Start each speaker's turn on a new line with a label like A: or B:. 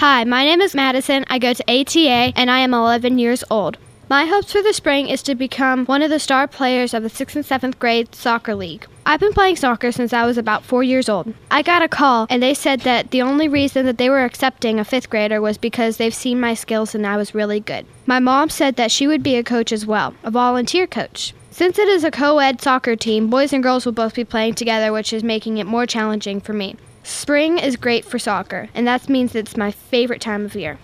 A: Hi, my name is Madison. I go to ATA, and I am 11 years old. My hopes for the spring is to become one of the star players of the 6th and 7th grade soccer league. I've been playing soccer since I was about 4 years old. I got a call, and they said that the only reason that they were accepting a 5th grader was because they've seen my skills and I was really good. My mom said that she would be a coach as well, a volunteer coach. Since it is a co-ed soccer team, boys and girls will both be playing together, which is making it more challenging for me. Spring is great for soccer, and that means it's my favorite time of year.